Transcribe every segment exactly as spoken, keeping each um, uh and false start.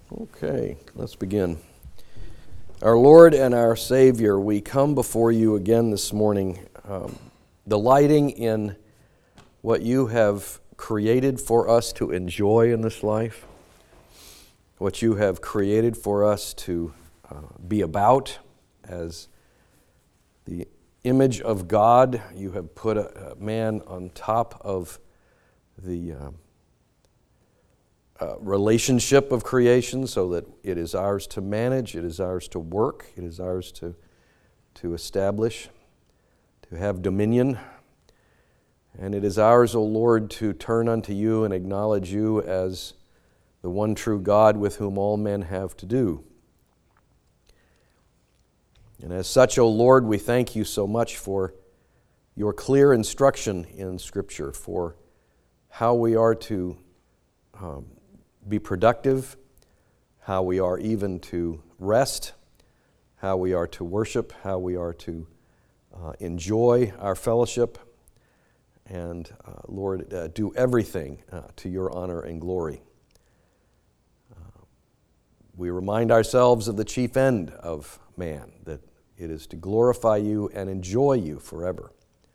Okay, let's begin. Our Lord and our Savior, we come before you again this morning, um, delighting in what you have created for us to enjoy in this life, what you have created for us to uh, be about as the image of God. You have put a, a man on top of the uh, Uh, relationship of creation so that it is ours to manage, it is ours to work, it is ours to, to establish, to have dominion. And it is ours, O Lord, to turn unto you and acknowledge you as the one true God with whom all men have to do. And as such, O Lord, we thank you so much for your clear instruction in Scripture, for how we are to um, be productive, how we are even to rest, how we are to worship, how we are to uh, enjoy our fellowship, and uh, Lord, uh, do everything uh, to your honor and glory. Uh, we remind ourselves of the chief end of man, that it is to glorify you and enjoy you forever.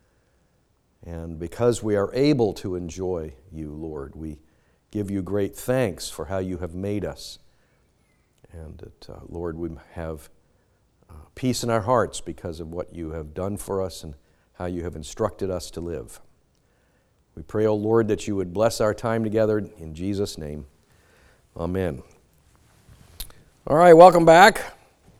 And because we are able to enjoy you, Lord, we give you great thanks for how you have made us. And that, uh, Lord, we have uh, peace in our hearts because of what you have done for us and how you have instructed us to live. We pray, O Lord, that you would bless our time together in Jesus' name. Amen. All right, welcome back.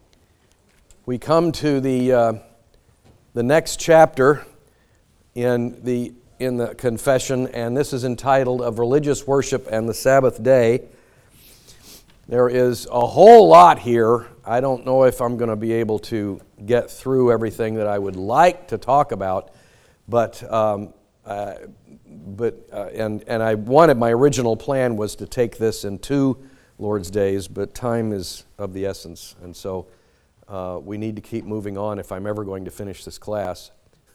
We come to the, uh, the next chapter in the in the confession, and this is entitled Of Religious Worship and the Sabbath Day. There is a whole lot here. I don't know if I'm going to be able to get through everything that I would like to talk about, but um, uh, but uh, and and I wanted, my original plan was to take this in two Lord's Days, but time is of the essence, and so uh, we need to keep moving on if I'm ever going to finish this class.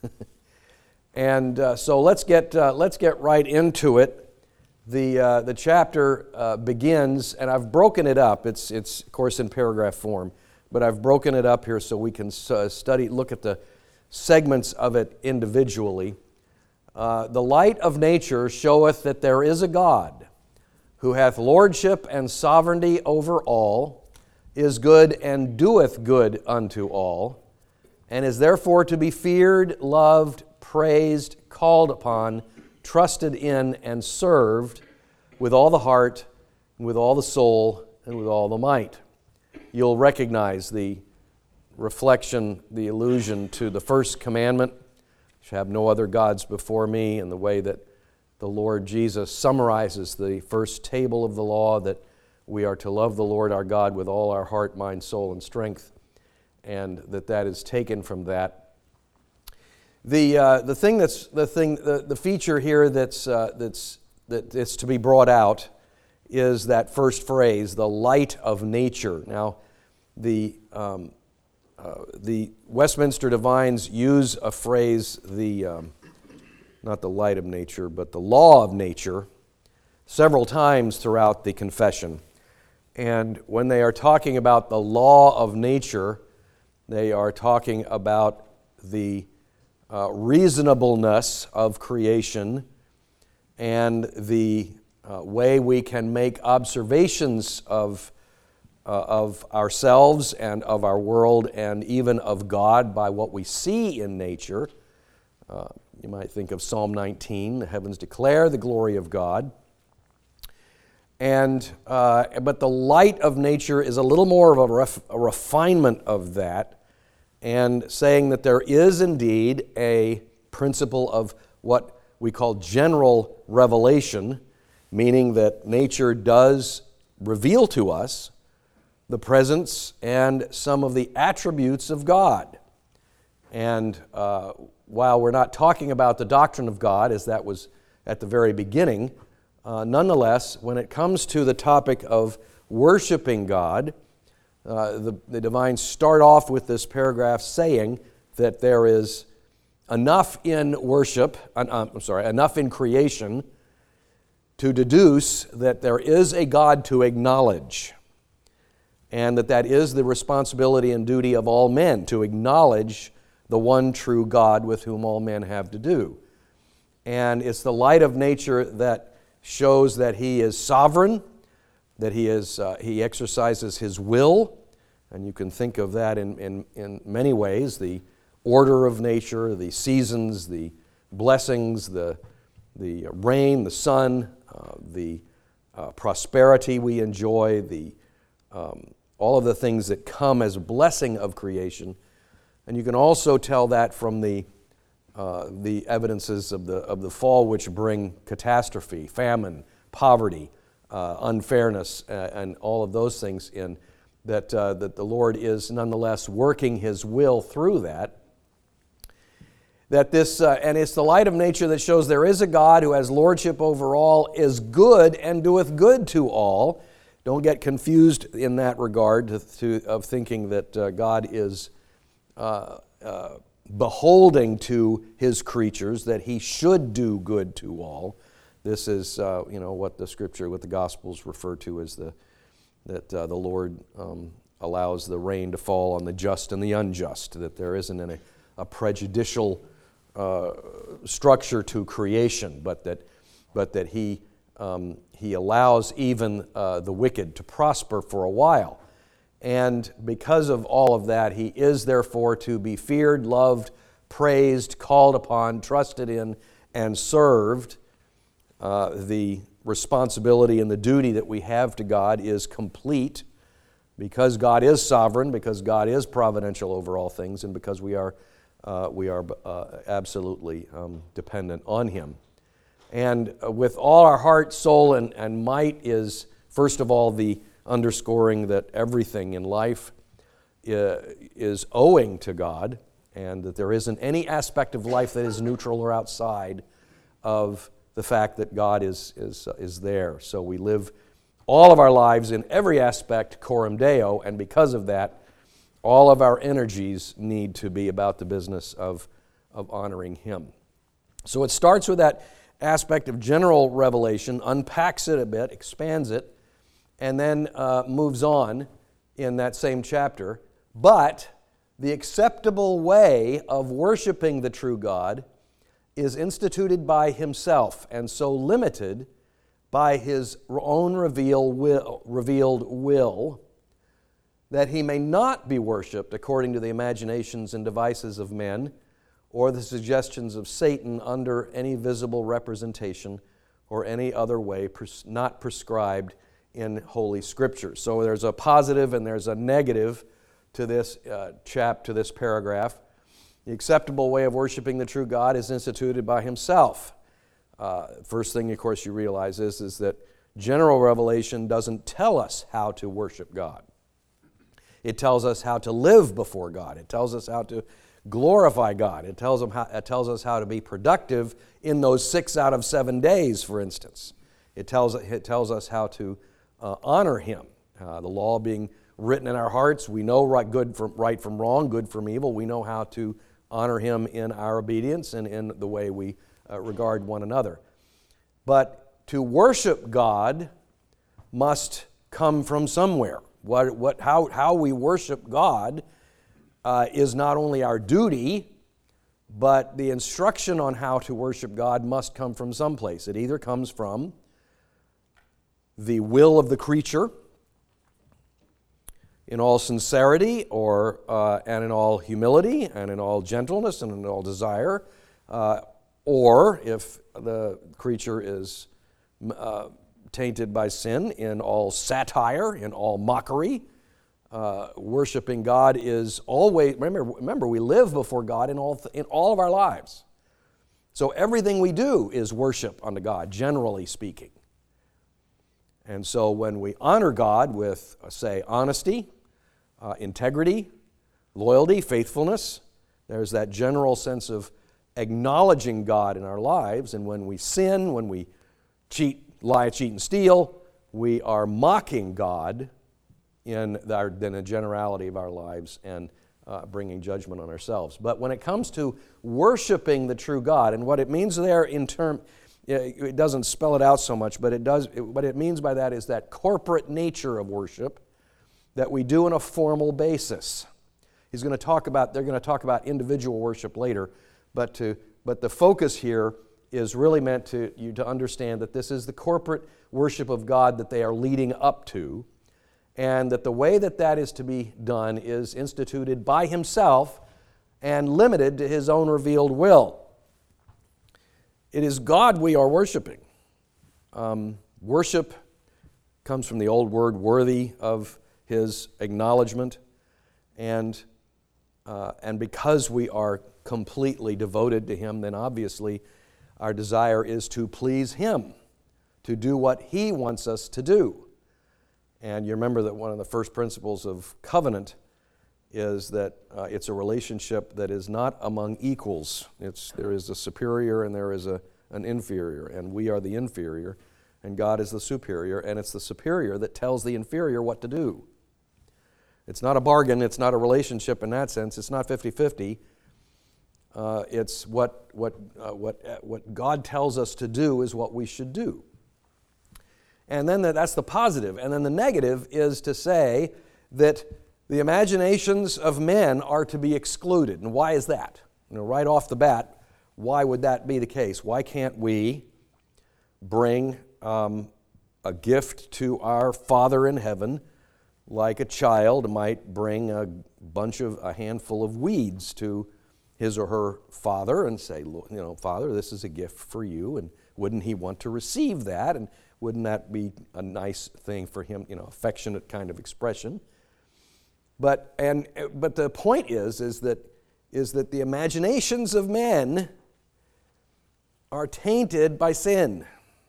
And uh, so let's get uh, let's get right into it. The uh, the chapter uh, begins, and I've broken it up. It's it's of course in paragraph form, but I've broken it up here so we can uh, study, look at the segments of it individually. Uh, the light of nature showeth that there is a God, who hath lordship and sovereignty over all, is good and doeth good unto all, and is therefore to be feared, loved, praised, called upon, trusted in, and served with all the heart, with all the soul, and with all the might. You'll recognize the reflection, the allusion to the first commandment, "You shall have no other gods before me," and the way that the Lord Jesus summarizes the first table of the law, that we are to love the Lord our God with all our heart, mind, soul, and strength, and that that is taken from that. The uh, the thing that's the thing the, the feature here that's uh, that's that is to be brought out is that first phrase, the light of nature. Now, the um, uh, the Westminster Divines use a phrase, the um, not the light of nature, but the law of nature, several times throughout the confession. And when they are talking about the law of nature, they are talking about the Uh, reasonableness of creation and the uh, way we can make observations of, uh, of ourselves and of our world and even of God by what we see in nature. Uh, you might think of Psalm nineteen, "The heavens declare the glory of God." And uh, but the light of nature is a little more of a, ref, a refinement of that, and saying that there is indeed a principle of what we call general revelation, meaning that nature does reveal to us the presence and some of the attributes of God. And uh, while we're not talking about the doctrine of God, as that was at the very beginning, uh, nonetheless, when it comes to the topic of worshiping God, Uh, the, the divines start off with this paragraph saying that there is enough in worship, uh, I'm sorry, enough in creation to deduce that there is a God to acknowledge. and that that is the responsibility and duty of all men, to acknowledge the one true God with whom all men have to do. And it's the light of nature that shows that He is sovereign, that He is uh, He exercises His will, and you can think of that in, in, in many ways, the order of nature, the seasons, the blessings, the, the rain, the sun, uh, the uh, prosperity we enjoy, the um, all of the things that come as a blessing of creation. And you can also tell that from the uh, the evidences of the of the fall, which bring catastrophe, famine, poverty, uh, unfairness, uh, and all of those things in that uh, that the Lord is nonetheless working His will through that. That this uh, and it's the light of nature that shows there is a God who has lordship over all, is good, and doeth good to all. Don't get confused in that regard to, to, of thinking that uh, God is uh, uh, beholding to His creatures, that He should do good to all. This is, uh, you know, what the Scripture, what the Gospels refer to as the that uh, the Lord um, allows the rain to fall on the just and the unjust. That there isn't any, a prejudicial uh, structure to creation, but that but that He. Um, he allows even uh, the wicked to prosper for a while. And because of all of that, He is therefore to be feared, loved, praised, called upon, trusted in, and served. Uh, the responsibility and the duty that we have to God is complete because God is sovereign, because God is providential over all things, and because we are, uh, we are uh, absolutely um, dependent on Him. And with all our heart, soul, and, and might is, first of all, the underscoring that everything in life is owing to God, and that there isn't any aspect of life that is neutral or outside of the fact that God is, is, is there. So we live all of our lives in every aspect coram Deo, and because of that, all of our energies need to be about the business of, of honoring Him. So it starts with that aspect of general revelation, unpacks it a bit, expands it, and then uh, moves on in that same chapter. But the acceptable way of worshiping the true God is instituted by Himself, and so limited by His own reveal will, revealed will, that He may not be worshipped according to the imaginations and devices of men, or the suggestions of Satan under any visible representation or any other way pres- not prescribed in Holy Scripture. So there's a positive and there's a negative to this uh, chap, to this paragraph. The acceptable way of worshiping the true God is instituted by Himself. Uh, first thing, of course, you realize is, is that general revelation doesn't tell us how to worship God. It tells us how to live before God. It tells us how to glorify God. It tells them how, it tells us how to be productive in those six out of seven days, for instance. It tells, it tells us how to uh, honor Him. Uh, the law being written in our hearts, we know right, good from, right from wrong, good from evil. We know how to honor Him in our obedience and in the way we uh, regard one another. But to worship God must come from somewhere. What, what, how, how we worship God Uh, is not only our duty, but the instruction on how to worship God must come from someplace. It either comes from the will of the creature in all sincerity, or uh, and in all humility, and in all gentleness, and in all desire, uh, or if the creature is uh, tainted by sin, in all satire, in all mockery. Uh, worshiping God is always, remember, remember we live before God in all, th- in all of our lives. So everything we do is worship unto God, generally speaking. And so when we honor God with, uh, say, honesty, uh, integrity, loyalty, faithfulness, there's that general sense of acknowledging God in our lives. And when we sin, when we cheat, lie, cheat, and steal, we are mocking God in the, in the generality of our lives and uh, bringing judgment on ourselves. But when it comes to worshiping the true God, and what it means there in term, it doesn't spell it out so much, but it does. It, what it means by that is that corporate nature of worship, that we do on a formal basis. He's going to talk about, they're going to talk about individual worship later, but to but the focus here is really meant to you to understand that this is the corporate worship of God that they are leading up to, and that the way that that is to be done is instituted by Himself and limited to His own revealed will. It is God we are worshiping. Um, worship comes from the old word worthy of His acknowledgement, and uh, and because we are completely devoted to Him, then obviously our desire is to please Him, to do what He wants us to do. And you remember that one of the first principles of covenant is that uh, it's a relationship that is not among equals. It's there is a superior and there is a, an inferior, and we are the inferior, and God is the superior, and it's the superior that tells the inferior what to do. It's not a bargain, it's not a relationship in that sense, it's not fifty-fifty. Uh, it's what, what, uh, what, uh, what God tells us to do is what we should do. And then the, that's the positive. And then the negative is to say that the imaginations of men are to be excluded. And why is that? You know, right off the bat, why would that be the case? Why can't we bring um, a gift to our Father in heaven like a child might bring a bunch of, a handful of weeds to his or her father and say, you know, Father, this is a gift for you, and wouldn't he want to receive that? And wouldn't that be a nice thing for him, you know, affectionate kind of expression? But and but the point is is that is that the imaginations of men are tainted by sin.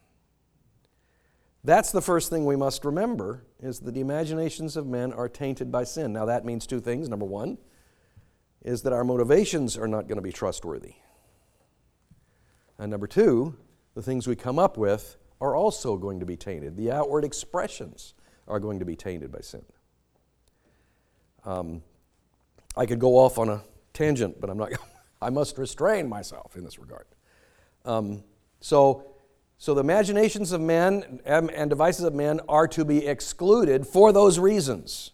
That's the first thing we must remember, is that the imaginations of men are tainted by sin. Now that means two things. Number one is that our motivations are not going to be trustworthy. And number two, the things we come up with are also going to be tainted. The outward expressions are going to be tainted by sin. Um, I could go off on a tangent, but I'm not. I must restrain myself in this regard. Um, so, so the imaginations of men and, and devices of men are to be excluded for those reasons.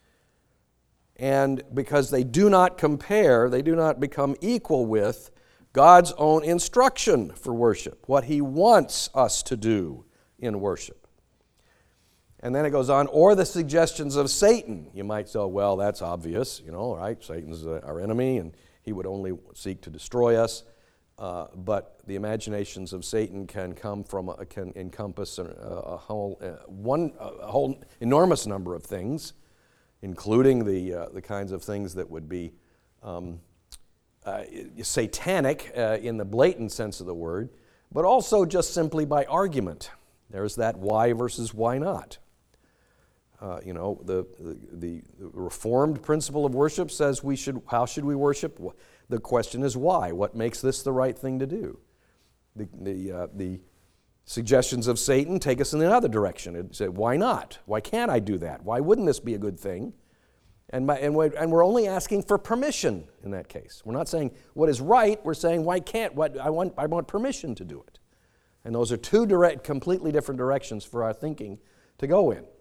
And because they do not compare, they do not become equal with God's own instruction for worship, what He wants us to do in worship. And then it goes on, or the suggestions of Satan. You might say, well, that's obvious, you know, right? Satan's our enemy, and he would only seek to destroy us. Uh, but the imaginations of Satan can come from, a, can encompass a, a whole, uh, one, a whole enormous number of things, including the uh, the kinds of things that would be um, uh, satanic uh, in the blatant sense of the word, but also just simply by argument. There's that why versus why not. Uh, you know, the, the the Reformed principle of worship says we should. How should we worship? The question is why. What makes this the right thing to do? The the uh, the suggestions of Satan take us in another direction. It say, why not? Why can't I do that? Why wouldn't this be a good thing? And, my, and, we're, and we're only asking for permission in that case. We're not saying what is right. We're saying why can't? What I want I want permission to do it. And those are two direct, completely different directions for our thinking to go in.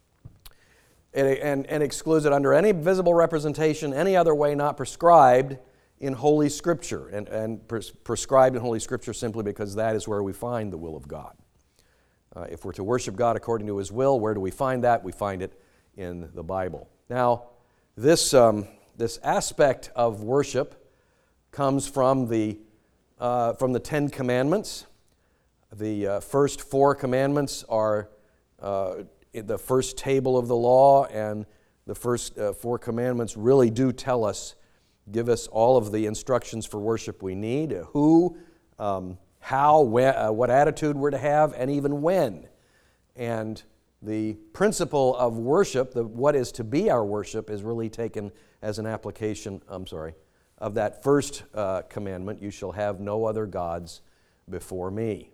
And, and, and excludes it under any visible representation, any other way not prescribed in Holy Scripture, and, and pres- prescribed in Holy Scripture simply because that is where we find the will of God. Uh, if we're to worship God according to His will, where do we find that? We find it in the Bible. Now, this, um, this aspect of worship comes from the, uh, from the Ten Commandments. The uh, first four commandments are uh, in the first table of the law, and the first uh, four commandments really do tell us, give us all of the instructions for worship we need, who, um, how, when, uh, what attitude we're to have, and even when. And the principle of worship, the, what is to be our worship, is really taken as an application, I'm sorry, of that first uh, commandment, you shall have no other gods before me.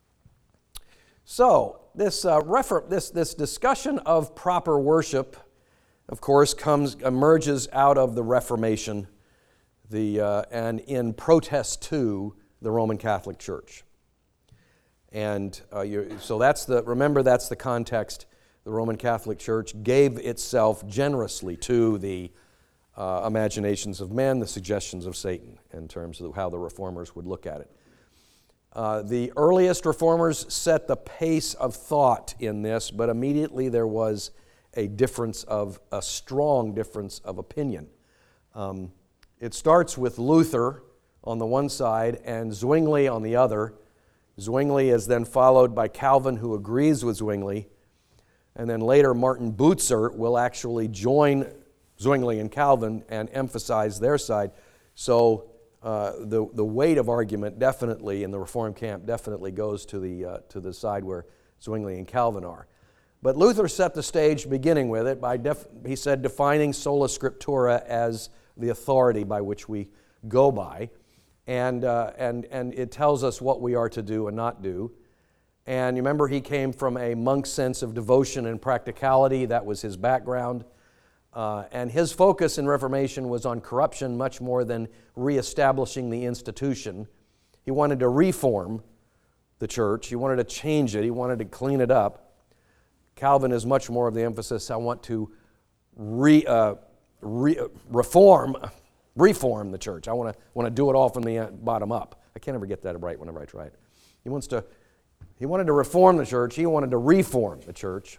So, this, uh, refer- this, this discussion of proper worship, of course, comes emerges out of the Reformation, the uh, and in protest to the Roman Catholic Church. And uh, you, so that's the, remember that's the context the Roman Catholic Church gave itself generously to the uh, imaginations of men, the suggestions of Satan, in terms of how the reformers would look at it. Uh, the earliest reformers set the pace of thought in this, but immediately there was a difference of, a strong difference of opinion. Um, it starts with Luther on the one side and Zwingli on the other. Zwingli is then followed by Calvin, who agrees with Zwingli, and then later Martin Bucer will actually join Zwingli and Calvin and emphasize their side. So uh, the, the weight of argument definitely in the Reformed camp definitely goes to the, uh, to the side where Zwingli and Calvin are. But Luther set the stage beginning with it by, def- he said, defining sola scriptura as the authority by which we go by. And, uh, and, and it tells us what we are to do and not do. And you remember he came from a monk's sense of devotion and practicality. That was his background. Uh, and his focus in Reformation was on corruption much more than reestablishing the institution. He wanted to reform the church. He wanted to change it. He wanted to clean it up. Calvin is much more of the emphasis, I want to re, uh, re, reform, reform the church. I want to want to do it all from the bottom up. I can't ever get that right whenever I try it. He wants to, he wanted to reform the church. He wanted to reform the church.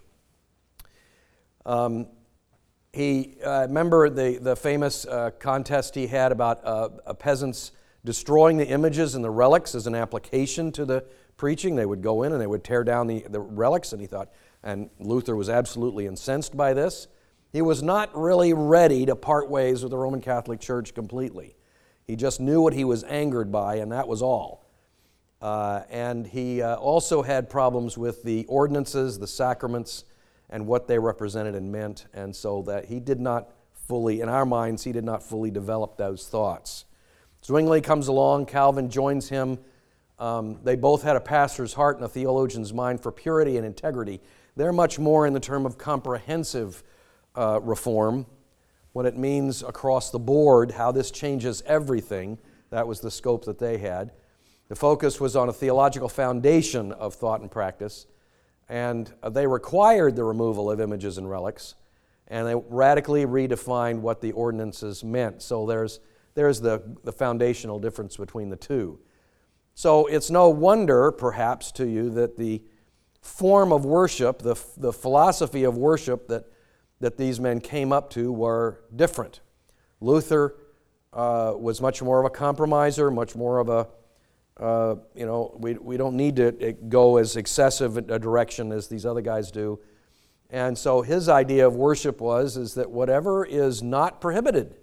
Um, he uh, remember the the famous uh, contest he had about uh, peasants destroying the images and the relics as an application to the preaching. They would go in and they would tear down the, the relics, and he thought, and Luther was absolutely incensed by this. He was not really ready to part ways with the Roman Catholic Church completely. He just knew what he was angered by, and that was all. Uh, and he uh, also had problems with the ordinances, the sacraments, and what they represented and meant, and so that he did not fully, in our minds, he did not fully develop those thoughts. Zwingli comes along, Calvin joins him. Um, they both had a pastor's heart and a theologian's mind for purity and integrity. They're much more in the term of comprehensive uh, reform, what it means across the board, how this changes everything. That was the scope that they had. The focus was on a theological foundation of thought and practice, and they required the removal of images and relics, and they radically redefined what the ordinances meant. So there's, there's the, the foundational difference between the two. So it's no wonder, perhaps, to you that the form of worship, the, the philosophy of worship that, that these men came up to were different. Luther uh, was much more of a compromiser, much more of a, uh, you know, we, we don't need to go as excessive a direction as these other guys do. And so his idea of worship was is that whatever is not prohibited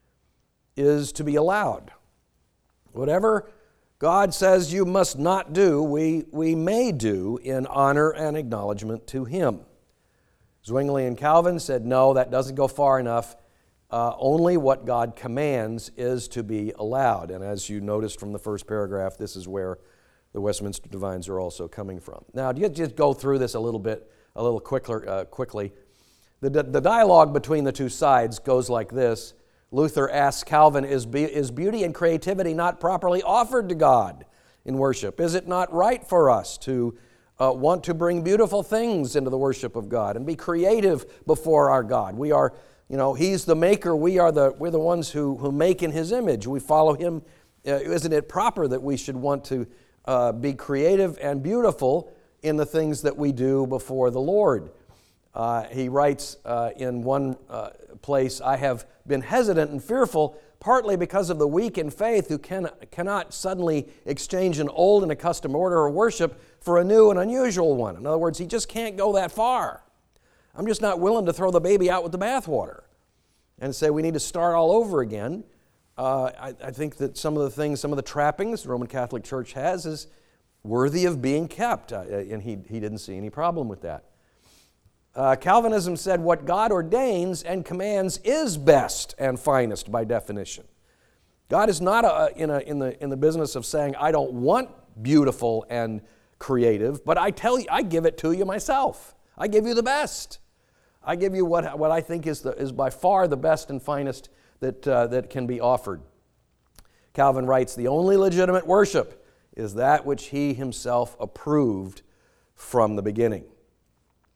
is to be allowed. Whatever God says you must not do, we, we may do in honor and acknowledgement to Him. Zwingli and Calvin said, no, that doesn't go far enough. Uh, only what God commands is to be allowed. And as you noticed from the first paragraph, this is where the Westminster Divines are also coming from. Now, to just go through this a little bit, a little quicker, uh, quickly, the, the dialogue between the two sides goes like this. Luther asks Calvin, is, be, is beauty and creativity not properly offered to God in worship? Is it not right for us to uh, want to bring beautiful things into the worship of God and be creative before our God? We are, you know, He's the maker. We are the, we're the ones who, who make in His image. We follow Him. Uh, isn't it proper that we should want to uh, be creative and beautiful in the things that we do before the Lord? Uh, he writes uh, in one uh, place, I have been hesitant and fearful, partly because of the weak in faith who can, cannot suddenly exchange an old and accustomed order of worship for a new and unusual one. In other words, he just can't go that far. I'm just not willing to throw the baby out with the bathwater and say we need to start all over again. Uh, I, I think that some of the things, some of the trappings the Roman Catholic Church has is worthy of being kept, uh, and he, he didn't see any problem with that. Uh, Calvinism said what God ordains and commands is best and finest by definition. God is not a, in, a, in, the, in the business of saying, I don't want beautiful and creative, but I tell you, I give it to you myself. I give you the best. I give you what, what I think is, the, is by far the best and finest that, uh, that can be offered. Calvin writes, the only legitimate worship is that which he himself approved from the beginning.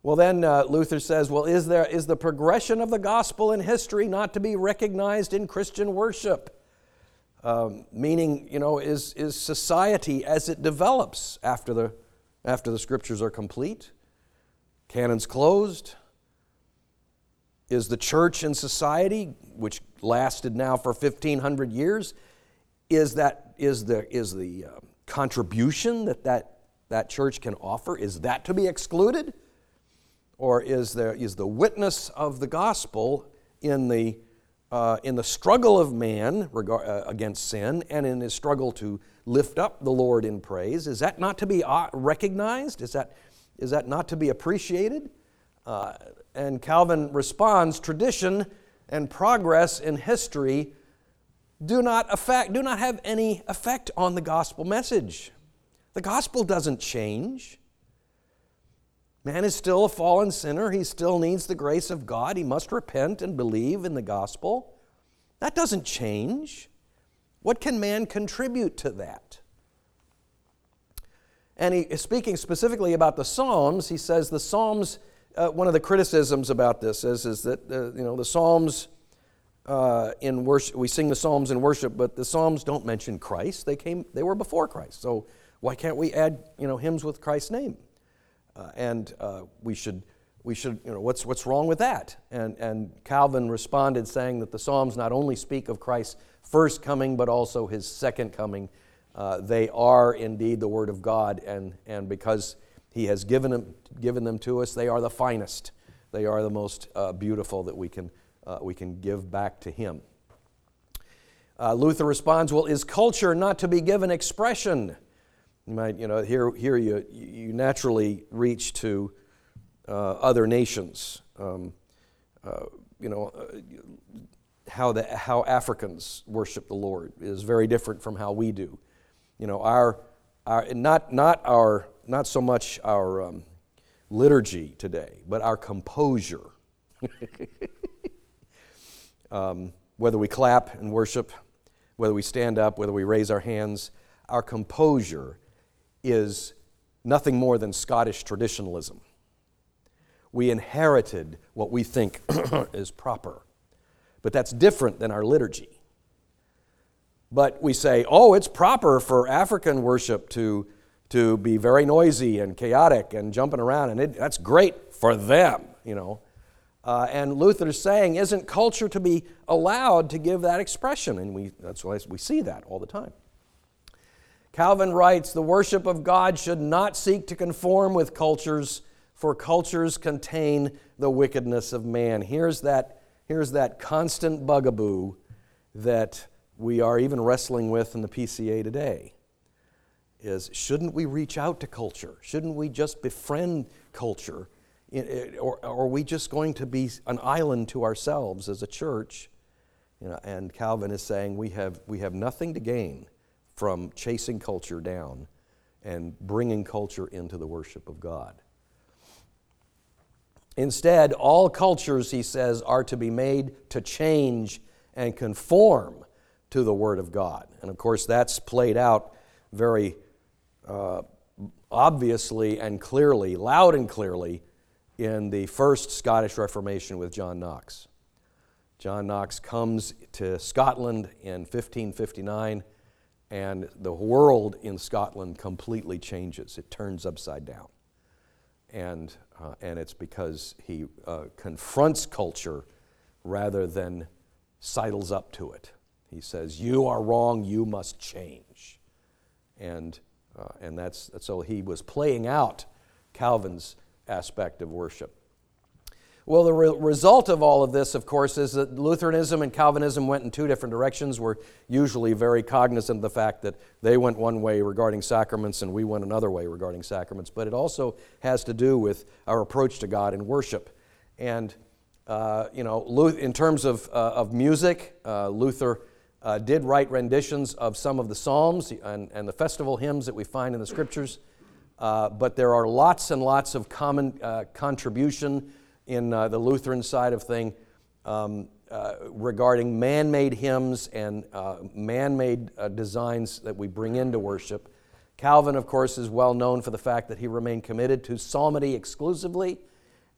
Well, then uh, Luther says, well, is there is the progression of the gospel in history not to be recognized in Christian worship? Um, meaning, you know, is is society as it develops after the after the scriptures are complete, canons closed? Is the church and society, which lasted now for fifteen hundred years, is that is the is the uh, contribution that, that that church can offer, is that to be excluded? Or is there is the witness of the gospel in the uh, in the struggle of man regard, uh, against sin and in his struggle to lift up the Lord in praise, is that not to be recognized? Is that is that not to be appreciated? Uh, and Calvin responds, tradition and progress in history do not affect, do not have any effect on the gospel message. The gospel doesn't change. Man is still a fallen sinner. He still needs the grace of God. He must repent and believe in the gospel. That doesn't change. What can man contribute to that? And he is speaking specifically about the Psalms. He says the Psalms, uh, one of the criticisms about this is, is that uh, you know the Psalms uh, in worship, we sing the Psalms in worship, but the Psalms don't mention Christ. They came, they were before Christ. So why can't we add you know hymns with Christ's name? Uh, and uh, we should, we should, you know, what's what's wrong with that? And and Calvin responded saying that the Psalms not only speak of Christ's first coming, but also his second coming. Uh, they are indeed the Word of God, and and because he has given them given them to us, they are the finest. They are the most uh, beautiful that we can uh, we can give back to Him. Uh, Luther responds, well, is culture not to be given expression? You might, you know, here, here you, you naturally reach to uh, other nations. Um, uh, you know, uh, how the how Africans worship the Lord is very different from how we do. You know, our our not not our not so much our um, liturgy today, but our composure. um, whether we clap and worship, whether we stand up, whether we raise our hands, our composure is nothing more than Scottish traditionalism. We inherited what we think is proper, but that's different than our liturgy. But we say, oh, it's proper for African worship to, to be very noisy and chaotic and jumping around, and it, that's great for them, you know. Uh, and Luther's saying, isn't culture to be allowed to give that expression? And we that's why we see that all the time. Calvin writes, the worship of God should not seek to conform with cultures, for cultures contain the wickedness of man. Here's that, here's that constant bugaboo that we are even wrestling with in the P C A today, is shouldn't we reach out to culture? Shouldn't we just befriend culture? Or, or are we just going to be an island to ourselves as a church? You know, and Calvin is saying we have, we have nothing to gain from chasing culture down and bringing culture into the worship of God. Instead, all cultures, he says, are to be made to change and conform to the Word of God. And of course, that's played out very uh, obviously and clearly, loud and clearly, in the first Scottish Reformation with John Knox. John Knox comes to Scotland in fifteen fifty-nine, and the world in Scotland completely changes. It turns upside down. And, uh, and it's because he uh, confronts culture rather than sidles up to it. He says, you are wrong, you must change. And, uh, and that's, so he was playing out Calvin's aspect of worship. Well, the re- result of all of this, of course, is that Lutheranism and Calvinism went in two different directions. We're usually very cognizant of the fact that they went one way regarding sacraments and we went another way regarding sacraments, but it also has to do with our approach to God in worship. And, uh, you know, in terms of, uh, of music, uh, Luther uh, did write renditions of some of the Psalms and, and the festival hymns that we find in the Scriptures, uh, but there are lots and lots of common uh, contribution in uh, the Lutheran side of thing um, uh, regarding man-made hymns and uh, man-made uh, designs that we bring into worship. Calvin, of course, is well known for the fact that he remained committed to psalmody exclusively,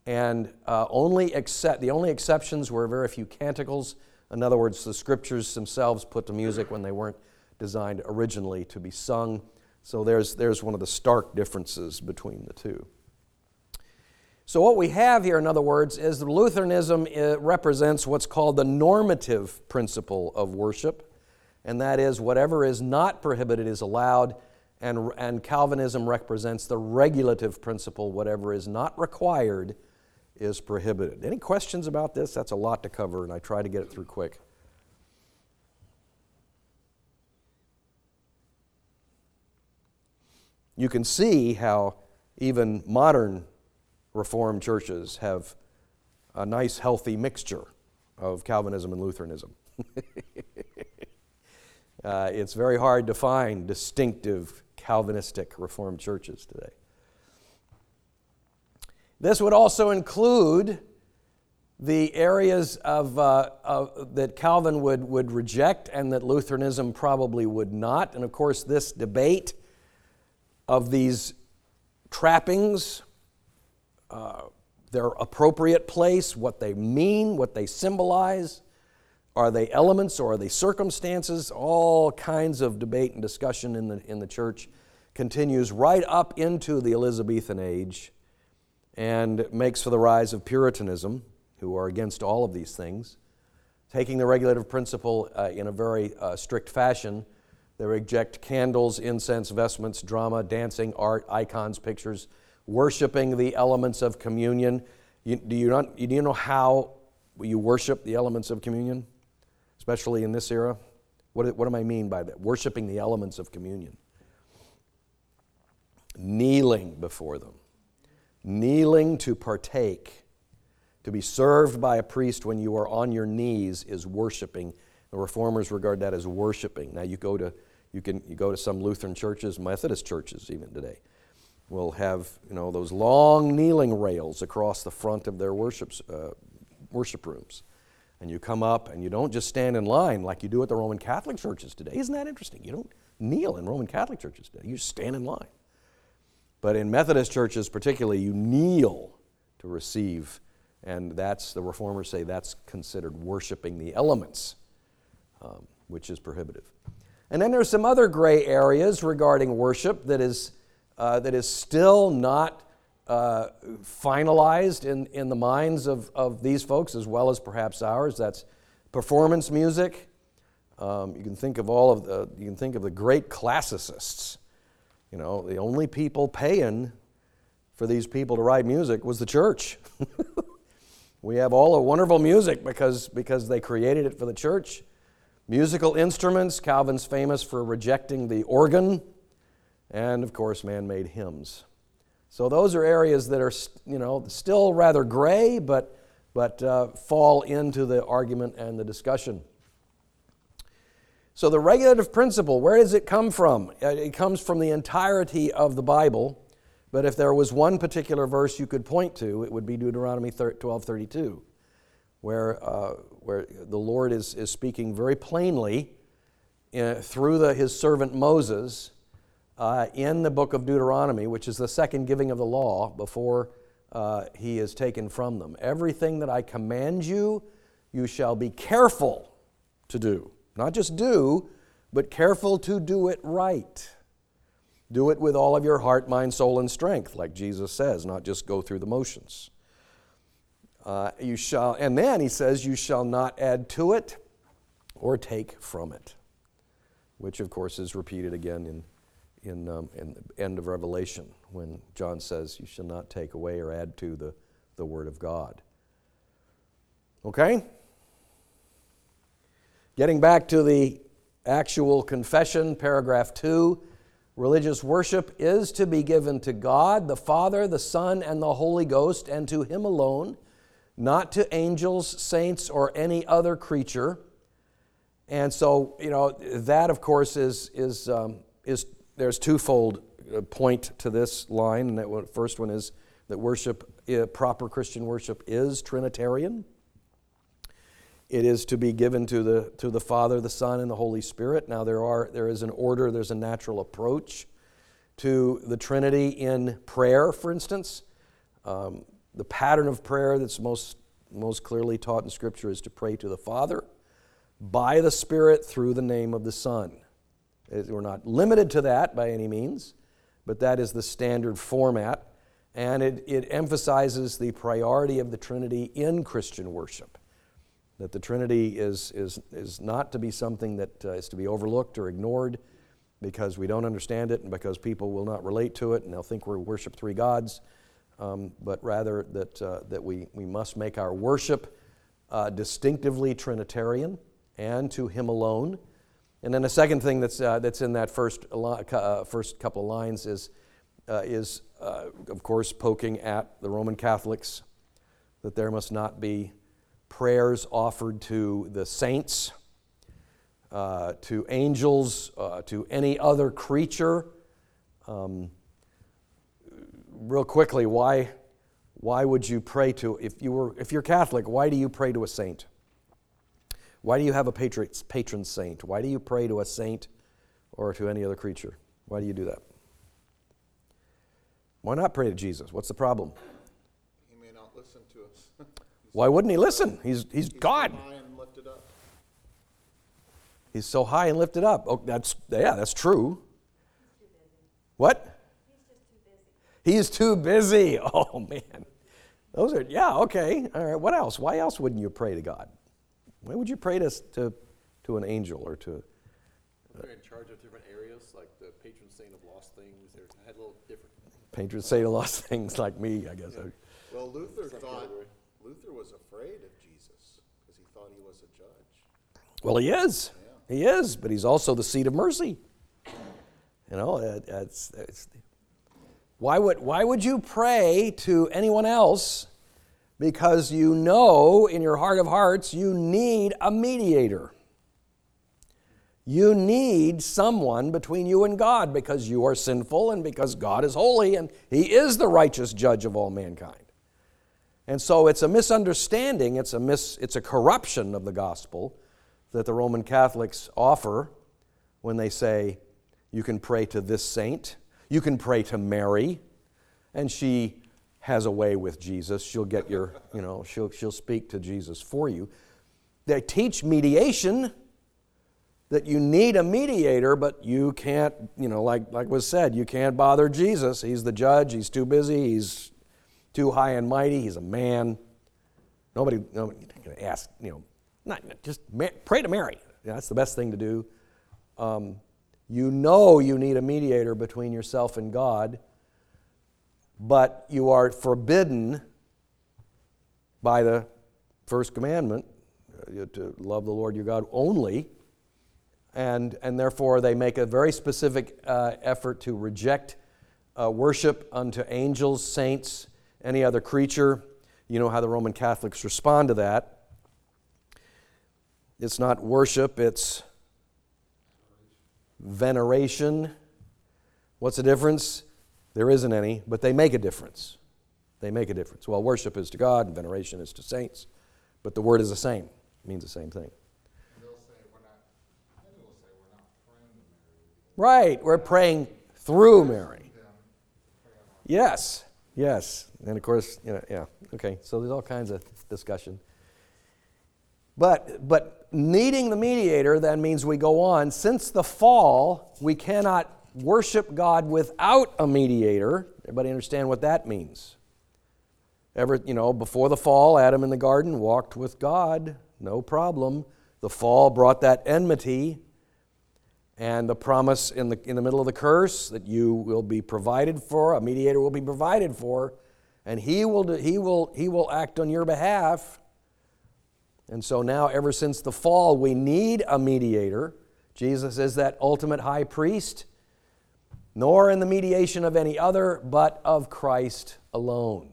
And uh, only except, the only exceptions were very few canticles. In other words, the scriptures themselves put to music when they weren't designed originally to be sung. So there's, there's one of the stark differences between the two. So what we have here, in other words, is that Lutheranism uh, represents what's called the normative principle of worship, and that is whatever is not prohibited is allowed, and, and Calvinism represents the regulative principle, whatever is not required is prohibited. Any questions about this? That's a lot to cover, and I try to get it through quick. You can see how even modern Reformed churches have a nice, healthy mixture of Calvinism and Lutheranism. uh, it's very hard to find distinctive Calvinistic Reformed churches today. This would also include the areas of, uh, of, that Calvin would, would reject and that Lutheranism probably would not. And of course, this debate of these trappings, uh, their appropriate place, what they mean, what they symbolize, are they elements or are they circumstances? All kinds of debate and discussion in the, in the church continues right up into the Elizabethan age, and makes for the rise of Puritanism, who are against all of these things, taking the regulative principle uh, in a very uh, strict fashion. They reject candles, incense, vestments, drama, dancing, art, icons, pictures, worshiping the elements of communion. You, do, you not, do you know how you worship the elements of communion, especially in this era? What, what do I mean by that? Worshiping the elements of communion. Kneeling before them. Kneeling to partake, to be served by a priest when you are on your knees is worshiping. The Reformers regard that as worshiping. Now you go to you can you go to some Lutheran churches, Methodist churches even today, will have you know those long kneeling rails across the front of their worship uh, worship rooms, and you come up and you don't just stand in line like you do at the Roman Catholic churches today. Isn't that interesting? You don't kneel in Roman Catholic churches today. You just stand in line. But in Methodist churches particularly, you kneel to receive, and that's, the Reformers say that's considered worshiping the elements, um, which is prohibitive. And then there's some other gray areas regarding worship that is, uh, that is still not uh, finalized in, in the minds of, of these folks as well as perhaps ours. That's performance music. Um, you can think of all of the, you can think of the great classicists. You know, the only people paying for these people to write music was the church. We have all the wonderful music because, because they created it for the church. Musical instruments, Calvin's famous for rejecting the organ, and of course man-made hymns. So those are areas that are, you know, still rather gray, but, but uh, fall into the argument and the discussion. So the regulative principle, where does it come from? It comes from the entirety of the Bible, but if there was one particular verse you could point to, it would be Deuteronomy twelve thirty-two, where, uh, where the Lord is, is speaking very plainly uh, through the, his servant Moses uh, in the book of Deuteronomy, which is the second giving of the law before uh, he is taken from them. Everything that I command you, you shall be careful to do. Not just do, but careful to do it right. Do it with all of your heart, mind, soul, and strength, like Jesus says, not just go through the motions. Uh, you shall, and then he says, you shall not add to it or take from it, which of course is repeated again in, in, um, in the end of Revelation when John says, you shall not take away or add to the, the word of God. Okay? Getting back to the actual confession, paragraph two, religious worship is to be given to God, the Father, the Son, and the Holy Ghost, and to Him alone, not to angels, saints, or any other creature. And so, you know, that, of course, is, is, um, is there's twofold point to this line. And that first one is that worship, proper Christian worship, is Trinitarian. It is to be given to the to the Father, the Son, and the Holy Spirit. Now there are there is an order, there's a natural approach to the Trinity in prayer, for instance. Um, the pattern of prayer that's most, most clearly taught in Scripture is to pray to the Father by the Spirit through the name of the Son. We're not limited to that by any means, but that is the standard format, and it, it emphasizes the priority of the Trinity in Christian worship. That the Trinity is, is, is not to be something that uh, is to be overlooked or ignored because we don't understand it and because people will not relate to it and they'll think we worship three gods, um, but rather that, uh, that we, we must make our worship uh, distinctively Trinitarian and to Him alone. And then the second thing that's, uh, that's in that first, uh, first couple of lines is, uh, is uh, of course, poking at the Roman Catholics, that there must not be prayers offered to the saints, uh, to angels, uh, to any other creature. Um, real quickly, why, why would you pray to, if, you were, if you're Catholic, why do you pray to a saint? Why do you have a patron, patron saint? Why do you pray to a saint or to any other creature? Why do you do that? Why not pray to Jesus? What's the problem? He may not listen to us. Why wouldn't He listen? He's, he's, he's God. So high and lifted up. He's so high and lifted up. Oh, that's, yeah, that's true. What? He's too busy. He's too busy. Oh, man. Those are, yeah, okay. All right, what else? Why else wouldn't you pray to God? Why would you pray to, to, to an angel or to... They're in charge of different areas, like the patron saint of lost things. They had a little different. Patron saint of lost things like me, I guess. Yeah. Well, Luther thought, category. Luther was afraid of Jesus because he thought he was a judge. Well, he is. Yeah. He is, but he's also the seat of mercy. You know, it, it's, it's, why would why would you pray to anyone else? Because you know in your heart of hearts you need a mediator. You need someone between you and God because you are sinful and because God is holy and He is the righteous judge of all mankind. And so it's a misunderstanding, it's a mis, it's a corruption of the gospel that the Roman Catholics offer when they say you can pray to this saint, you can pray to Mary, and she has a way with Jesus. She'll get your, you know, she'll she'll speak to Jesus for you. They teach mediation, that you need a mediator, but you can't, you know, like, like was said, you can't bother Jesus. He's the judge, He's too busy, He's too high and mighty, He's a man. Nobody, nobody can ask, you know, not just pray to Mary. That's the best thing to do. Um, you know you need a mediator between yourself and God, but you are forbidden by the first commandment uh, to love the Lord your God only, and, and therefore they make a very specific uh, effort to reject uh, worship unto angels, saints, any other creature. You know how the Roman Catholics respond to that. It's not worship, it's veneration. What's the difference? There isn't any, but they make a difference. They make a difference. Well, worship is to God and veneration is to saints, but the word is the same. It means the same thing. They'll say we're not, many will say we're not praying to Mary. Right, we're praying through Mary. Yes, yes. And of course, you know, yeah, okay, so there's all kinds of discussion. But, but needing the mediator then means we go on. Since the fall, we cannot worship God without a mediator. Everybody understand what that means? Ever, you know, before the fall, Adam in the garden walked with God, no problem. The fall brought that enmity and the promise in the in the middle of the curse that you will be provided for, a mediator will be provided for, and he will do, he will he will act on your behalf. And so now, ever since the fall, we need a mediator. Jesus is that ultimate high priest, nor in the mediation of any other, but of Christ alone.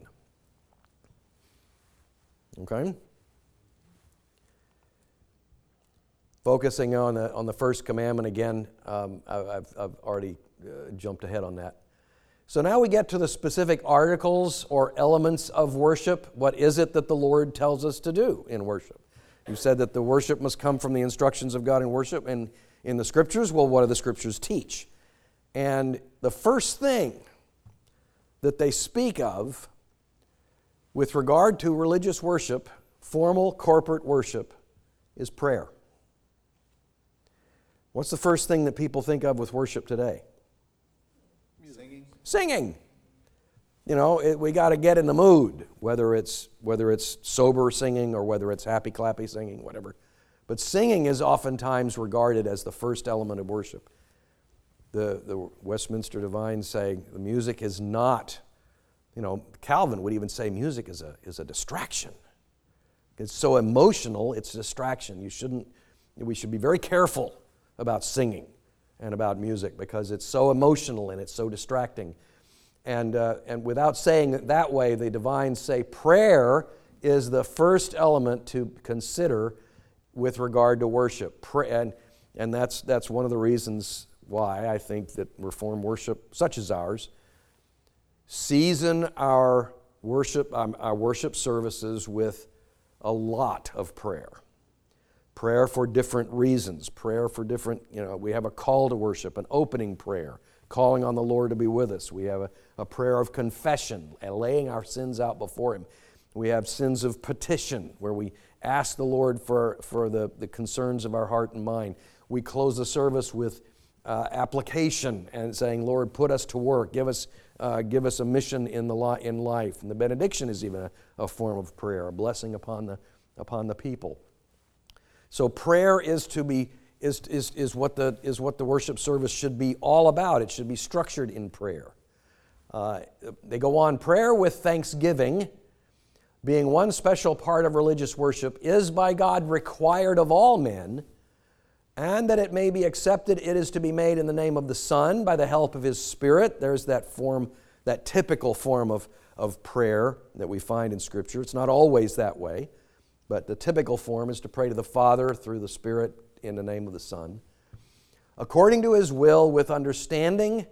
Okay? Focusing on the, on the first commandment again, um, I've, I've already uh, jumped ahead on that. So now we get to the specific articles or elements of worship. What is it that the Lord tells us to do in worship? You said that the worship must come from the instructions of God in worship and in the Scriptures. Well, what do the Scriptures teach? And the first thing that they speak of with regard to religious worship, formal corporate worship, is prayer. What's the first thing that people think of with worship today? Singing. Singing. You know, it, we got to get in the mood, whether it's whether it's sober singing or whether it's happy clappy singing, whatever. But singing is oftentimes regarded as the first element of worship. The the Westminster Divines say the music is not, you know, Calvin would even say music is a is a distraction. It's so emotional, it's a distraction. You shouldn't. We should be very careful about singing and about music because it's so emotional and it's so distracting. And, uh, and without saying it that way, the divines say prayer is the first element to consider with regard to worship. Pray, and and that's, that's one of the reasons why I think that Reformed worship, such as ours, season our worship, um, our worship services with a lot of prayer. Prayer for different reasons. Prayer for different, you know, we have a call to worship, an opening prayer, calling on the Lord to be with us. We have a, a prayer of confession, and laying our sins out before Him. We have sins of petition, where we ask the Lord for, for the, the concerns of our heart and mind. We close the service with uh, application and saying, Lord, put us to work. Give us, uh, give us a mission in, the li- in life. And the benediction is even a, a form of prayer, a blessing upon the, upon the people. So prayer is to be is, is, is, what the, is what the worship service should be all about. It should be structured in prayer. Uh, they go on, prayer with thanksgiving, being one special part of religious worship, is by God required of all men, and that it may be accepted, it is to be made in the name of the Son, by the help of His Spirit. There's that form, that typical form of, of prayer that we find in Scripture. It's not always that way. But the typical form is to pray to the Father through the Spirit in the name of the Son. According to His will, with understanding,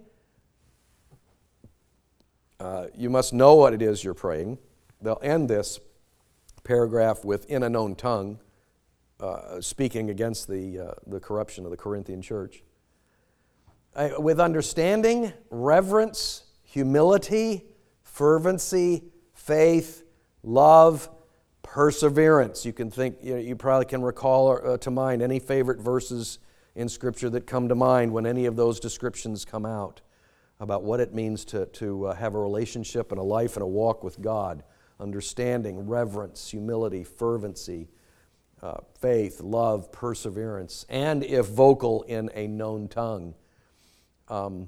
uh, you must know what it is you're praying. They'll end this paragraph with "in a known tongue," uh, speaking against the, uh, the corruption of the Corinthian church. Uh, with understanding, reverence, humility, fervency, faith, love, perseverance. You can think, you know, you probably can recall uh, to mind any favorite verses in Scripture that come to mind when any of those descriptions come out about what it means to, to uh, have a relationship and a life and a walk with God. Understanding, reverence, humility, fervency, uh, faith, love, perseverance, and if vocal, in a known tongue. Um,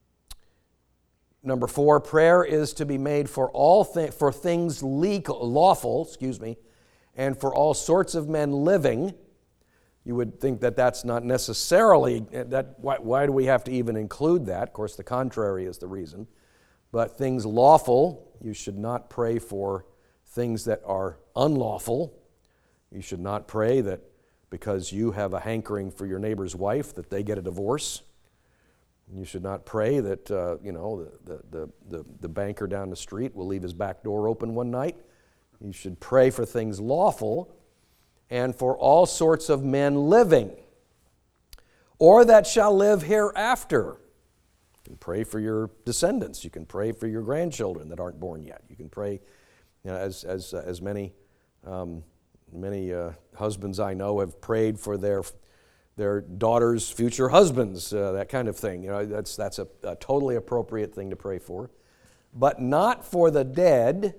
Number four, prayer is to be made for all thi- for things legal, lawful, excuse me, and for all sorts of men living. You would think that that's not necessarily, that. Why, why do we have to even include that? Of course, the contrary is the reason. But things lawful, you should not pray for things that are unlawful. You should not pray that because you have a hankering for your neighbor's wife that they get a divorce. You should not pray that, uh, you know, the, the, the, the banker down the street will leave his back door open one night. You should pray for things lawful and for all sorts of men living, or that shall live hereafter. You can pray for your descendants. You can pray for your grandchildren that aren't born yet. You can pray, you know, as, as, uh, as many, um, many uh, husbands I know have prayed for their their daughters' future husbands, uh, that kind of thing. You know, that's that's a, a totally appropriate thing to pray for, but not for the dead.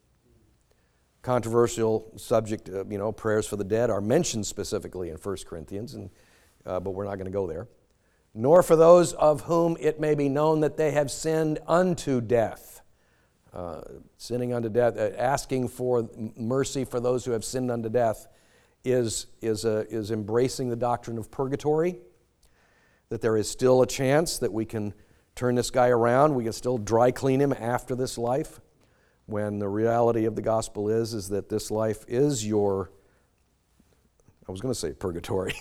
Controversial subject. Uh, you know, prayers for the dead are mentioned specifically in First Corinthians, and uh, but we're not going to go there. Nor for those of whom it may be known that they have sinned unto death. Uh, sinning unto death, uh, asking for mercy for those who have sinned unto death, is, is, a, is embracing the doctrine of purgatory, that there is still a chance that we can turn this guy around, we can still dry clean him after this life, when the reality of the gospel is, is that this life is your, I was going to say purgatory,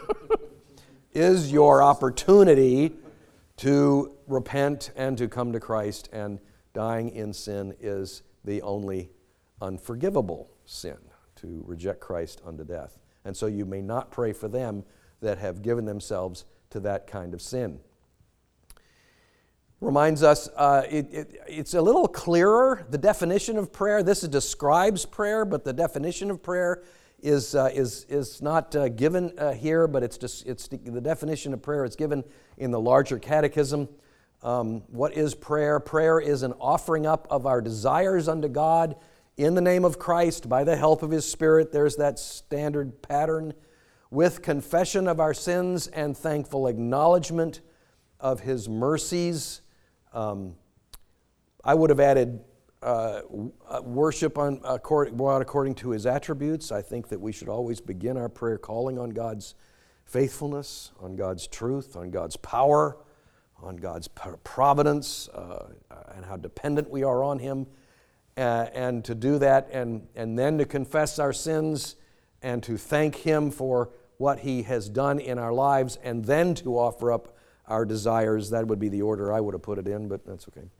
is your opportunity to repent and to come to Christ, and dying in sin is the only unforgivable sin, to reject Christ unto death. And so you may not pray for them that have given themselves to that kind of sin. reminds us, uh, it, it, it's a little clearer, the definition of prayer. This is, describes prayer, but the definition of prayer is uh, is is not uh, given uh, here, but it's just it's the, the definition of prayer is given in the larger catechism. Um, what is prayer? Prayer is an offering up of our desires unto God in the name of Christ by the help of His Spirit. There's that standard pattern, with confession of our sins and thankful acknowledgement of His mercies. Um, I would have added uh, worship on according, according to His attributes. I think that we should always begin our prayer calling on God's faithfulness, on God's truth, on God's power, on God's providence, uh, and how dependent we are on Him. Uh, and to do that, and, and then to confess our sins, and to thank Him for what He has done in our lives, and then to offer up our desires. That would be the order I would have put it in, but that's okay.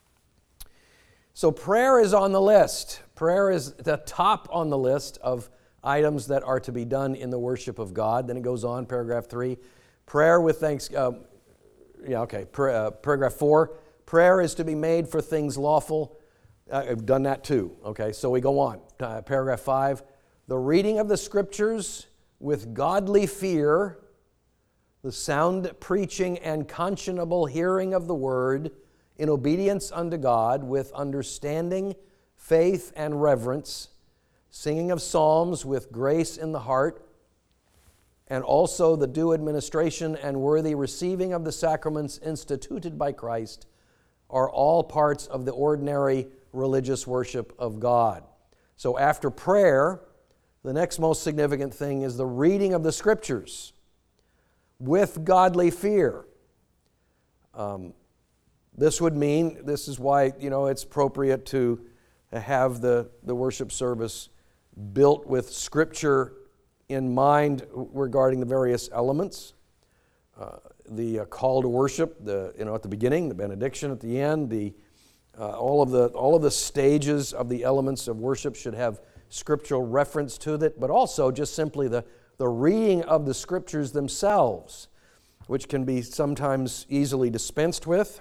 So prayer is on the list. Prayer is the top on the list of items that are to be done in the worship of God. Then it goes on, paragraph three. Prayer with thanks... Uh, yeah, okay. Pra- uh, paragraph four. Prayer is to be made for things lawful. Uh, I've done that too. Okay, so we go on. Uh, paragraph five. The reading of the Scriptures with godly fear, the sound preaching and conscionable hearing of the Word in obedience unto God with understanding, faith, and reverence, singing of psalms with grace in the heart, and also the due administration and worthy receiving of the sacraments instituted by Christ are all parts of the ordinary religious worship of God. So after prayer, the next most significant thing is the reading of the Scriptures with godly fear. Um, this would mean, this is why, you know, it's appropriate to have the, the worship service built with Scripture in mind regarding the various elements. Uh, the uh, call to worship, the you know at the beginning, the benediction at the end, the uh, all of the all of the stages of the elements of worship should have scriptural reference to it, but also just simply the the reading of the Scriptures themselves, which can be sometimes easily dispensed with.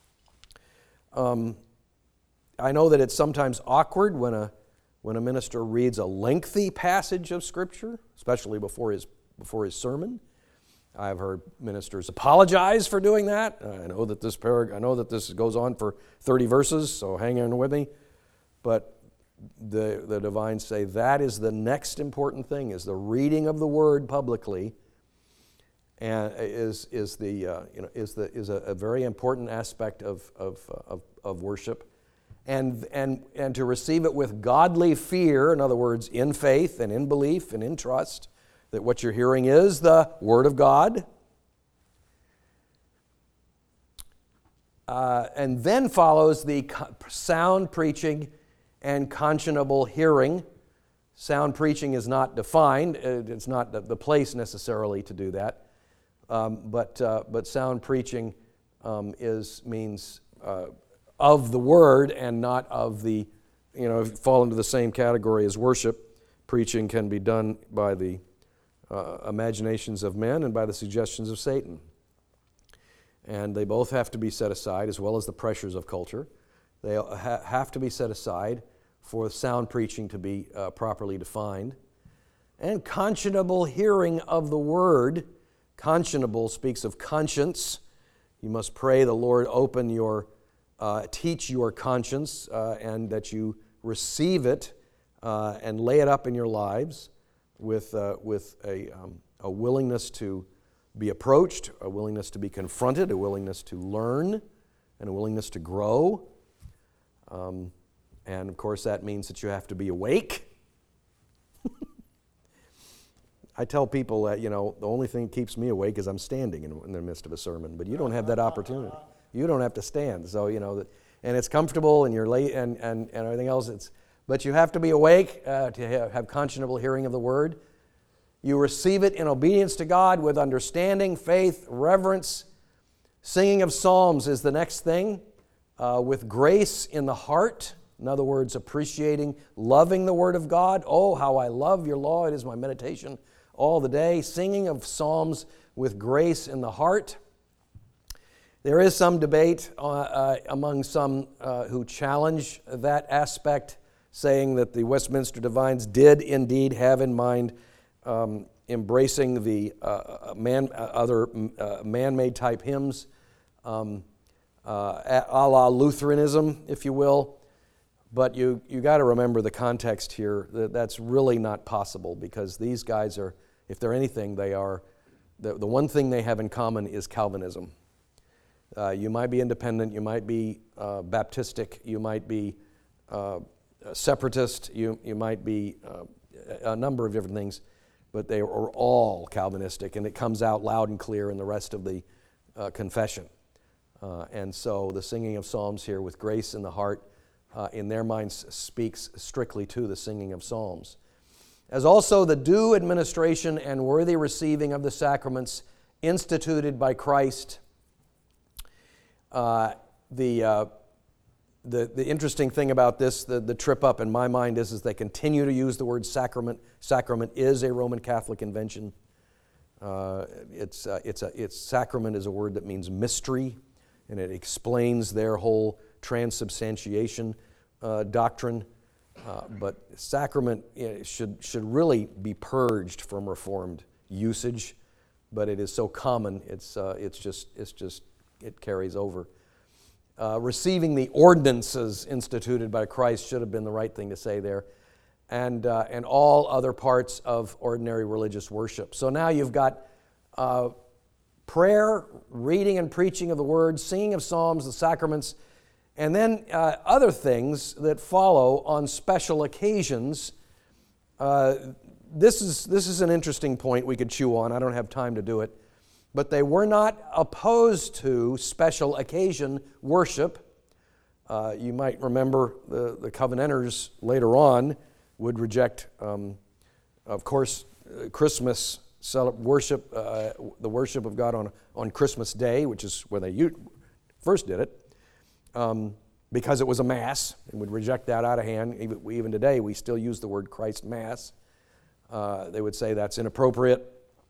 Um, I know that it's sometimes awkward when a when a minister reads a lengthy passage of Scripture, especially before his before his sermon. I've heard ministers apologize for doing that. I know that this parag- I know that this goes on for thirty verses, so hang in with me. But the the divines say that is the next important thing: is the reading of the Word publicly, and is is the uh, you know is the is a, a very important aspect of of of, of worship. And, and, and to receive it with godly fear, in other words, in faith and in belief and in trust, that what you're hearing is the Word of God. Uh, and then follows the sound preaching and conscionable hearing. Sound preaching is not defined. It's not the place necessarily to do that. Um, but, uh, but sound preaching um, is means... Uh, of the Word and not of the, you know, fall into the same category as worship. Preaching can be done by the uh, imaginations of men and by the suggestions of Satan. And they both have to be set aside, as well as the pressures of culture. They ha- have to be set aside for sound preaching to be uh, properly defined. And conscionable hearing of the Word. Conscionable speaks of conscience. You must pray the Lord open your Uh, teach your conscience uh, and that you receive it uh, and lay it up in your lives with, uh, with a, um, a willingness to be approached, a willingness to be confronted, a willingness to learn, and a willingness to grow. Um, and of course that means that you have to be awake. I tell people that, you know, the only thing that keeps me awake is I'm standing in, in the midst of a sermon, but you don't have that opportunity. You don't have to stand, so you know that, and it's comfortable, and you're late, and, and, and everything else. It's, but you have to be awake uh, to have, have conscionable hearing of the Word. You receive it in obedience to God with understanding, faith, reverence. Singing of psalms is the next thing, uh, with grace in the heart. In other words, appreciating, loving the Word of God. Oh, how I love your law! It is my meditation all the day. Singing of psalms with grace in the heart. There is some debate uh, uh, among some uh, who challenge that aspect, saying that the Westminster Divines did indeed have in mind um, embracing the uh, man, uh, other uh, man-made type hymns, um, uh, a la Lutheranism, if you will. But you you got to remember the context here. That that's really not possible, because these guys are, if they're anything, they are, the, the one thing they have in common is Calvinism. Uh, you might be independent, you might be uh, Baptistic, you might be uh, separatist, you, you might be uh, a number of different things, but they are all Calvinistic, and it comes out loud and clear in the rest of the uh, confession. Uh, and so the singing of psalms here with grace in the heart, uh, in their minds, speaks strictly to the singing of psalms. As also the due administration and worthy receiving of the sacraments instituted by Christ. Uh, the, uh, the the interesting thing about this, the, the trip up in my mind is, is they continue to use the word sacrament. Sacrament is a Roman Catholic invention. Uh, it's uh, it's a it's sacrament is a word that means mystery, and it explains their whole transubstantiation uh, doctrine. Uh, but sacrament you know, should should really be purged from Reformed usage, but it is so common. It's uh, it's just it's just. It carries over. Uh, receiving the ordinances instituted by Christ should have been the right thing to say there, and uh, and all other parts of ordinary religious worship. So now you've got uh, prayer, reading and preaching of the Word, singing of psalms, the sacraments, and then uh, other things that follow on special occasions. Uh, this is this is an interesting point we could chew on. I don't have time to do it. But they were not opposed to special occasion worship. Uh, you might remember the, the Covenanters later on would reject, um, of course, uh, Christmas worship, uh, the worship of God on, on Christmas Day, which is when they u- first did it, um, because it was a Mass, and would reject that out of hand. Even, even today, we still use the word Christ Mass. Uh, they would say that's inappropriate.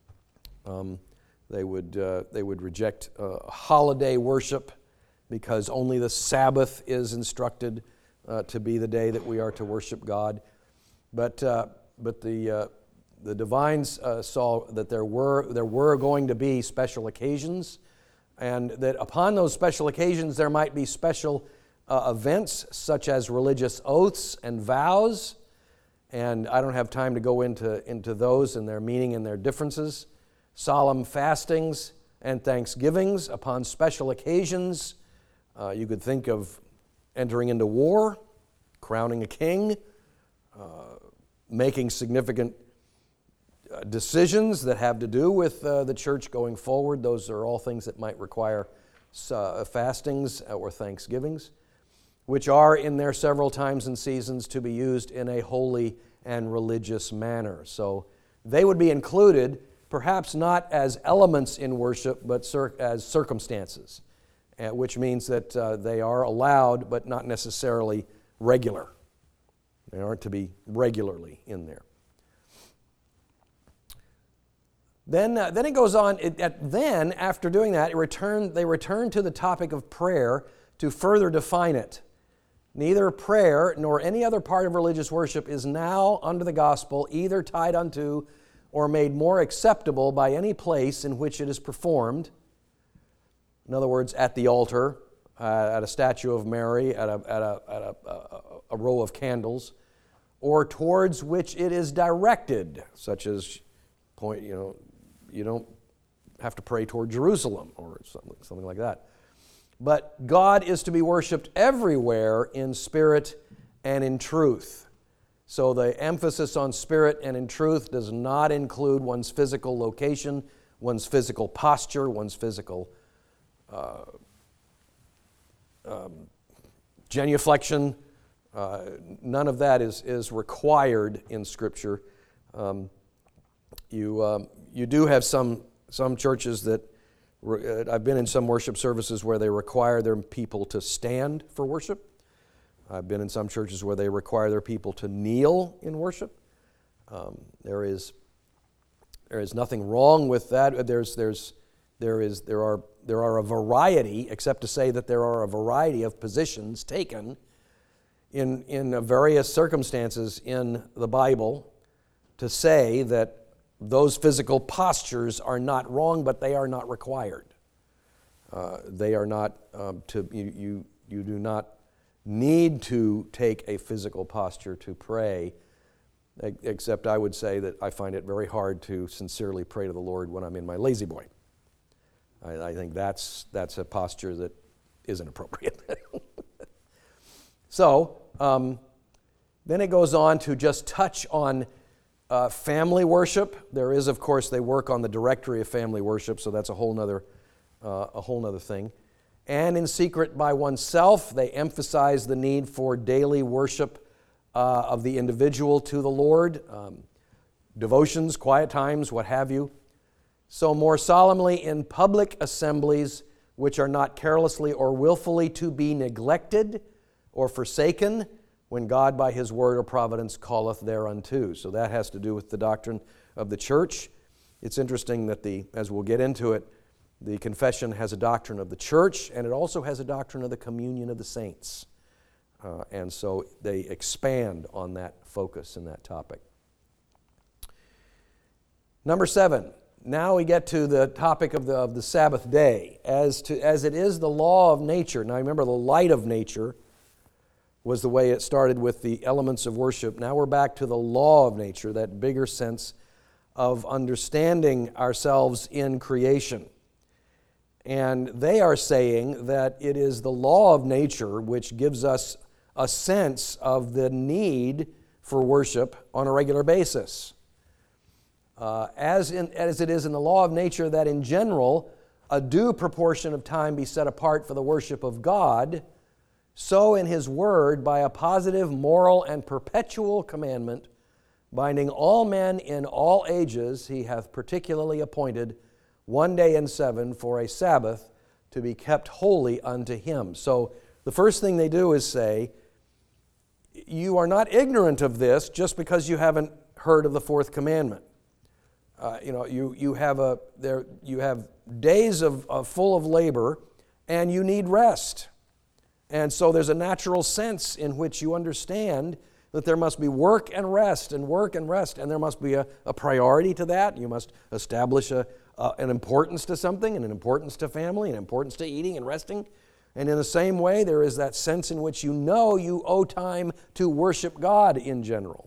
Um, They would uh, they would reject uh, holiday worship, because only the Sabbath is instructed uh, to be the day that we are to worship God. But uh, but the uh, the divines uh, saw that there were there were going to be special occasions, and that upon those special occasions there might be special uh, events such as religious oaths and vows. And I don't have time to go into into those and their meaning and their differences. Solemn fastings and thanksgivings upon special occasions. Uh, you could think of entering into war, crowning a king, uh, making significant uh, decisions that have to do with uh, the church going forward. Those are all things that might require uh, fastings or thanksgivings, which are in their several times and seasons to be used in a holy and religious manner. So they would be included, perhaps not as elements in worship, but cir- as circumstances, uh, which means that uh, they are allowed, but not necessarily regular. They aren't to be regularly in there. Then, uh, then it goes on. It, at, then, after doing that, it returned, they return to the topic of prayer to further define it. Neither prayer nor any other part of religious worship is now under the gospel either tied unto or made more acceptable by any place in which it is performed. In other words, at the altar, uh, at a statue of Mary, at, a, at, a, at a, a, a row of candles, or towards which it is directed, such as, point, you know, you don't have to pray toward Jerusalem or something, something like that. But God is to be worshiped everywhere in spirit and in truth. So the emphasis on spirit and in truth does not include one's physical location, one's physical posture, one's physical uh, um, genuflection. Uh, none of that is, is required in Scripture. Um, you um, you do have some some churches that re- I've been in some worship services where they require their people to stand for worship. I've been in some churches where they require their people to kneel in worship. Um, there is there is nothing wrong with that. There's there's there is there are there are a variety, except to say that there are a variety of positions taken in, in various circumstances in the Bible to say that those physical postures are not wrong, but they are not required. Uh, they are not um, to you, you. You do not need to take a physical posture to pray, except I would say that I find it very hard to sincerely pray to the Lord when I'm in my lazy boy. I, I think that's that's a posture that isn't appropriate. So um, then it goes on to just touch on uh, family worship. There is, of course, they work on the directory of family worship, so that's a whole nother uh, a whole nother thing. And in secret by oneself, they emphasize the need for daily worship uh, of the individual to the Lord, um, devotions, quiet times, what have you. So more solemnly in public assemblies, which are not carelessly or willfully to be neglected or forsaken, when God by His word or providence calleth thereunto. So that has to do with the doctrine of the church. It's interesting that the, as we'll get into it, the confession has a doctrine of the church, and it also has a doctrine of the communion of the saints. Uh, and so they expand on that focus and that topic. Number seven, now we get to the topic of the, of the Sabbath day. As, to, as it is the law of nature, now remember the light of nature was the way it started with the elements of worship. Now we're back to the law of nature, that bigger sense of understanding ourselves in creation. And they are saying that it is the law of nature which gives us a sense of the need for worship on a regular basis. Uh, as, in, as it is in the law of nature that in general a due proportion of time be set apart for the worship of God, so in His Word, by a positive, moral, and perpetual commandment, binding all men in all ages, He hath particularly appointed one day in seven for a Sabbath to be kept holy unto Him. So the first thing they do is say, you are not ignorant of this just because you haven't heard of the fourth commandment. Uh, you know, you, you have a there you have days of, of full of labor, and you need rest. And so there's a natural sense in which you understand that there must be work and rest and work and rest, and there must be a, a priority to that. You must establish a, uh, an importance to something, and an importance to family, an importance to eating and resting. And in the same way, there is that sense in which you know you owe time to worship God in general.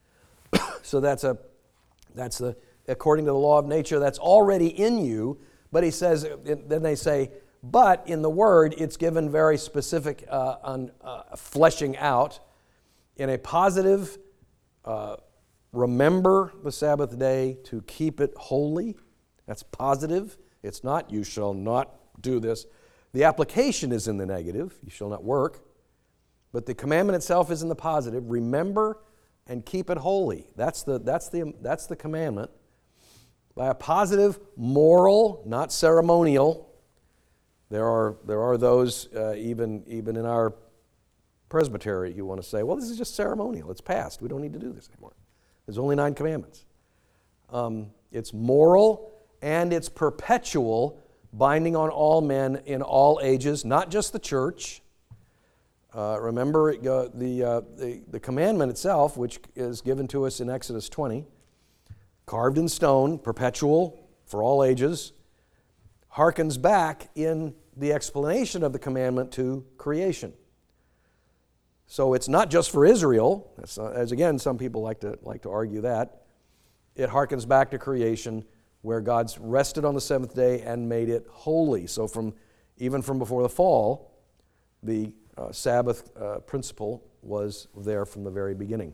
So that's a that's the according to the law of nature, that's already in you. But he says, then they say, but in the Word, it's given very specific uh, on, uh, fleshing out in a positive, uh, remember the Sabbath day to keep it holy. That's positive. It's not, you shall not do this. The application is in the negative, you shall not work. But the commandment itself is in the positive. Remember and keep it holy. That's the, that's the, that's the commandment. By a positive, moral, not ceremonial. There are, there are those, uh, even, even in our presbytery, you want to say, well, this is just ceremonial. It's past. We don't need to do this anymore. There's only nine commandments. Um, it's moral and it's perpetual, binding on all men in all ages, not just the church. Uh, remember uh, the, uh, the, the commandment itself, which is given to us in Exodus twenty, carved in stone, perpetual for all ages, harkens back in the explanation of the commandment to creation. So it's not just for Israel, as again some people like to like to argue that. It harkens back to creation, where God's rested on the seventh day and made it holy. So from even from before the fall, the uh, Sabbath uh, principle was there from the very beginning.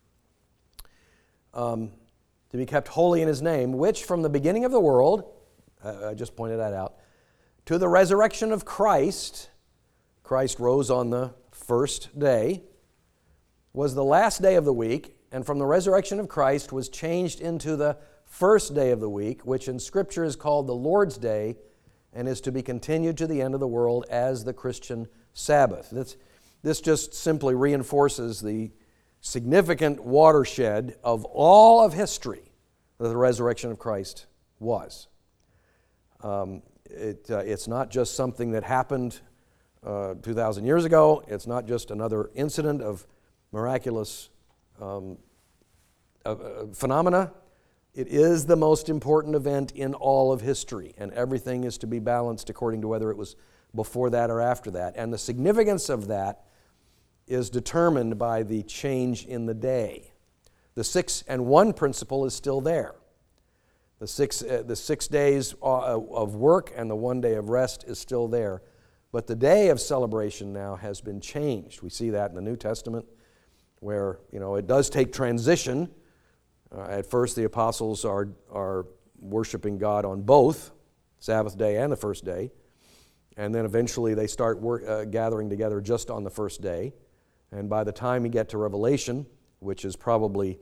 Um, to be kept holy in His name, which from the beginning of the world, uh, I just pointed that out, to the resurrection of Christ, Christ rose on the first day, was the last day of the week, and from the resurrection of Christ was changed into the first day of the week, which in Scripture is called the Lord's Day, and is to be continued to the end of the world as the Christian Sabbath. This, this just simply reinforces the significant watershed of all of history that the resurrection of Christ was. Um, it, uh, it's not just something that happened uh, two thousand years ago. It's not just another incident of miraculous um, uh, uh, phenomena. It is the most important event in all of history, and everything is to be balanced according to whether it was before that or after that. And the significance of that is determined by the change in the day. The six and one principle is still there. The six, uh, the six days of work and the one day of rest is still there. But the day of celebration now has been changed. We see that in the New Testament, where, you know, it does take transition. Uh, at first, the apostles are, are worshiping God on both Sabbath day and the first day. And then eventually they start work, uh, gathering together just on the first day. And by the time you get to Revelation, which is probably,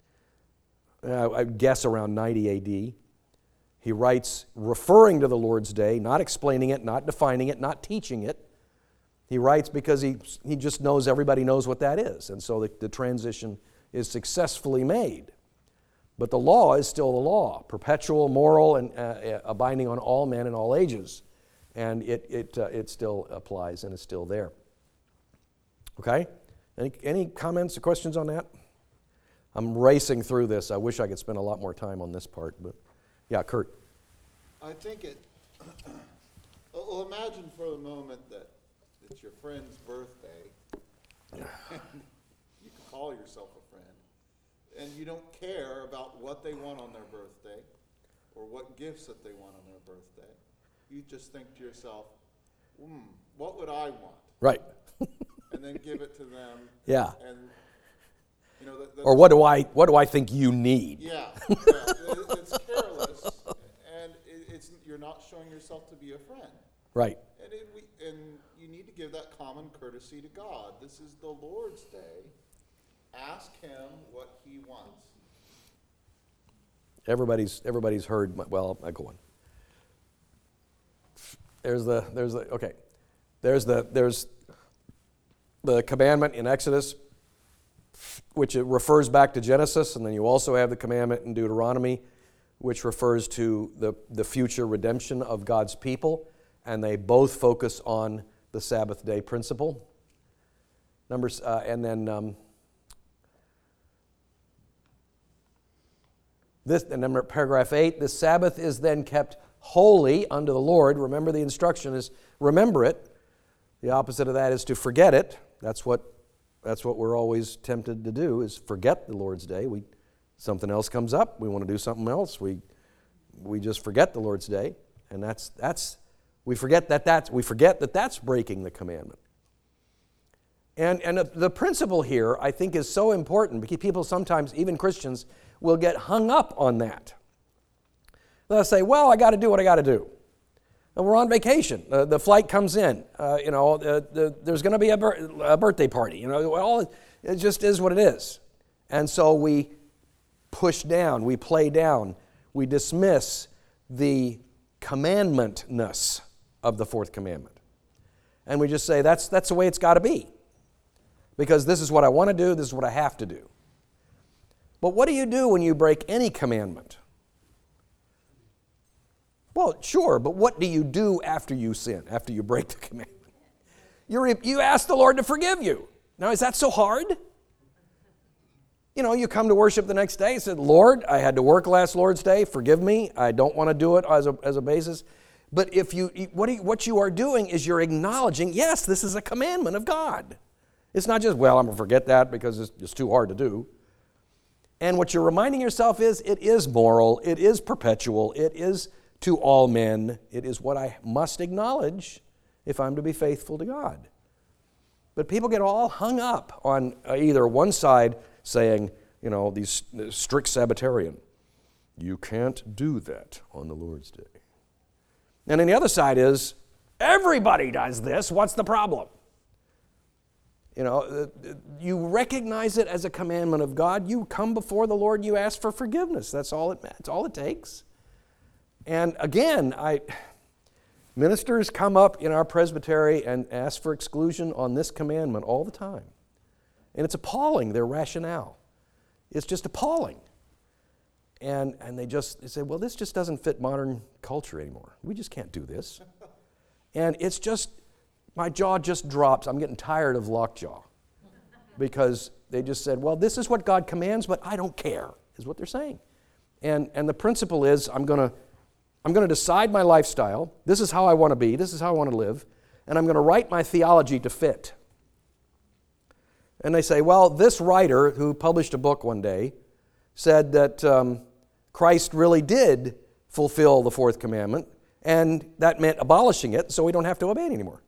uh, I guess, around ninety A D, he writes referring to the Lord's Day, not explaining it, not defining it, not teaching it. He writes because he, he just knows everybody knows what that is. And so the, the transition is successfully made. But the law is still the law, perpetual, moral, and uh, uh, binding on all men in all ages. And it, it, uh, it still applies and is still there. Okay? Any, any comments or questions on that? I'm racing through this. I wish I could spend a lot more time on this part. But yeah, Kurt. I think it, well, imagine for the moment that it's your friend's birthday, and you call yourself a friend, and you don't care about what they want on their birthday or what gifts that they want on their birthday. You just think to yourself, hmm, what would I want? Right. And then give it to them. Yeah. And, you know, the, the, or what do I what do I think you need? Yeah. yeah it, it's careless, and it, it's you're not showing yourself to be a friend. Right. And it, we, and you need to give that common courtesy to God. This is the Lord's day. Ask Him what He wants. Everybody's everybody's heard. My, well, I go on. There's the there's the okay. There's the there's the commandment in Exodus, which it refers back to Genesis, and then you also have the commandment in Deuteronomy, which refers to the, the future redemption of God's people, and they both focus on the Sabbath day principle. Numbers, uh, and then um, this, and number paragraph eight, the Sabbath is then kept holy unto the Lord. Remember, the instruction is remember it. The opposite of that is to forget it. That's what that's what we're always tempted to do, is forget the Lord's Day. We something else comes up, we want to do something else. We we just forget the Lord's Day, and that's that's we forget that that's we forget that that's breaking the commandment. And and the principle here, I think, is so important because people sometimes, even Christians, will get hung up on that. They'll say, "Well, I got to do what I got to do. And we're on vacation. Uh, the flight comes in. Uh, you know, uh, the, there's going to be a, bir- a birthday party. You know, well, it just is what it is." And so we push down, we play down, we dismiss the commandmentness of the fourth commandment, and we just say that's that's the way it's got to be, because this is what I want to do. This is what I have to do. But what do you do when you break any commandment? Well, sure, but what do you do after you sin, after you break the commandment? You you ask the Lord to forgive you. Now, is that so hard? You know, you come to worship the next day and said, "Lord, I had to work last Lord's Day. Forgive me. I don't want to do it as a as a basis." But if you what you, what you are doing is you're acknowledging, yes, this is a commandment of God. It's not just, well, I'm going to forget that because it's, it's too hard to do. And what you're reminding yourself is it is moral, it is perpetual, it is to all men. It is what I must acknowledge if I'm to be faithful to God. But people get all hung up on either one side saying, you know, these strict Sabbatarian, you can't do that on the Lord's Day. And then the other side is, everybody does this, what's the problem? You know, you recognize it as a commandment of God. You come before the Lord, you ask for forgiveness. That's all it, that's all it takes. And again, I ministers come up in our presbytery and ask for exclusion on this commandment all the time. And it's appalling, their rationale. It's just appalling. and, and they just they say, well, this just doesn't fit modern culture anymore. We just can't do this. And it's just, my jaw just drops. I'm getting tired of lockjaw because they just said, well, this is what God commands, but I don't care, is what they're saying. And, and the principle is, I'm going to I'm going to decide my lifestyle. This is how I want to be. This is how I want to live. And I'm going to write my theology to fit. And they say, well, this writer who published a book one day said that um, Christ really did fulfill the fourth commandment, and that meant abolishing it, so we don't have to obey it anymore.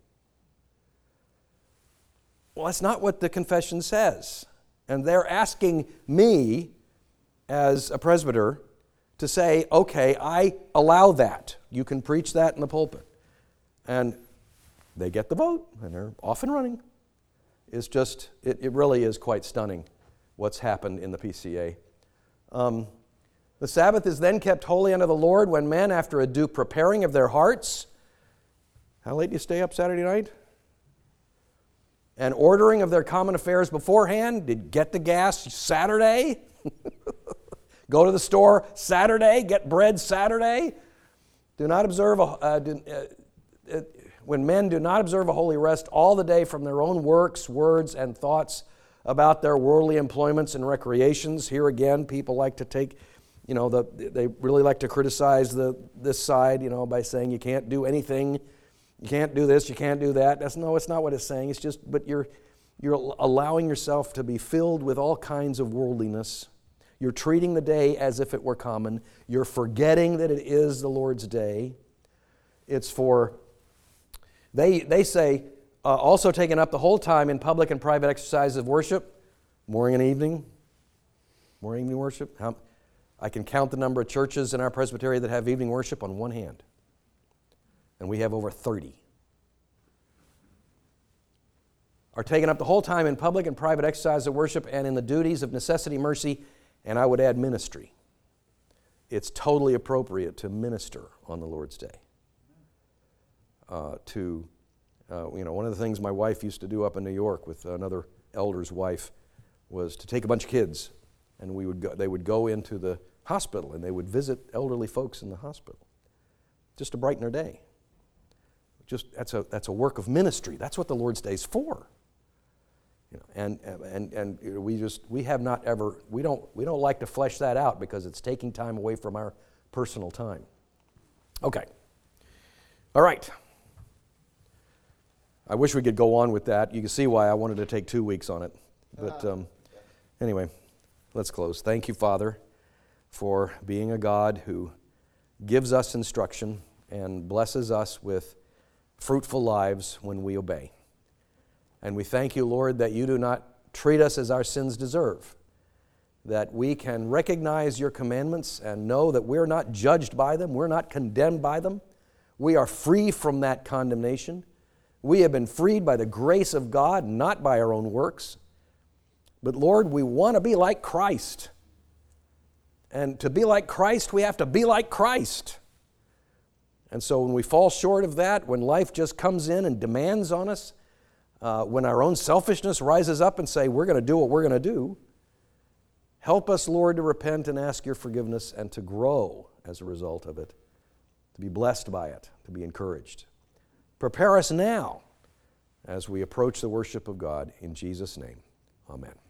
Well, that's not what the confession says. And they're asking me, as a presbyter, to say, okay, I allow that. You can preach that in the pulpit. And they get the vote, and they're off and running. It's just, it, it really is quite stunning what's happened in the P C A. Um, the Sabbath is then kept holy unto the Lord when men, after a due preparing of their hearts, how late do you stay up Saturday night? And ordering of their common affairs beforehand, did get the gas Saturday? Go to the store Saturday, get bread Saturday. Do not observe, a, uh, do, uh, uh, when men do not observe a holy rest all the day from their own works, words, and thoughts about their worldly employments and recreations. Here again, people like to take, you know, the, they really like to criticize the this side, you know, by saying you can't do anything, you can't do this, you can't do that. That's no, it's not what it's saying. It's just, but you're you're allowing yourself to be filled with all kinds of worldliness. You're treating the day as if it were common. You're forgetting that it is the Lord's day. It's for, they, they say, uh, also taken up the whole time in public and private exercises of worship, morning and evening, morning and evening worship. How, I can count the number of churches in our presbytery that have evening worship on one hand. And we have over thirty. Are taken up the whole time in public and private exercise of worship and in the duties of necessity, mercy, and I would add ministry. It's totally appropriate to minister on the Lord's Day. Uh, to, uh, you know, one of the things my wife used to do up in New York with another elder's wife was to take a bunch of kids, and we would go, they would go into the hospital, and they would visit elderly folks in the hospital, just to brighten their day. Just that's a that's a work of ministry. That's what the Lord's Day is for. You know, and and and you know, we just we have not ever we don't we don't like to flesh that out because it's taking time away from our personal time. Okay. All right. I wish we could go on with that. You can see why I wanted to take two weeks on it. But um, anyway, let's close. Thank you, Father, for being a God who gives us instruction and blesses us with fruitful lives when we obey. And we thank you, Lord, that you do not treat us as our sins deserve, that we can recognize your commandments and know that we're not judged by them, we're not condemned by them. We are free from that condemnation. We have been freed by the grace of God, not by our own works. But Lord, we want to be like Christ. And to be like Christ, we have to be like Christ. And so when we fall short of that, when life just comes in and demands on us, uh, when our own selfishness rises up and say, we're going to do what we're going to do, help us, Lord, to repent and ask your forgiveness and to grow as a result of it, to be blessed by it, to be encouraged. Prepare us now as we approach the worship of God in Jesus' name. Amen.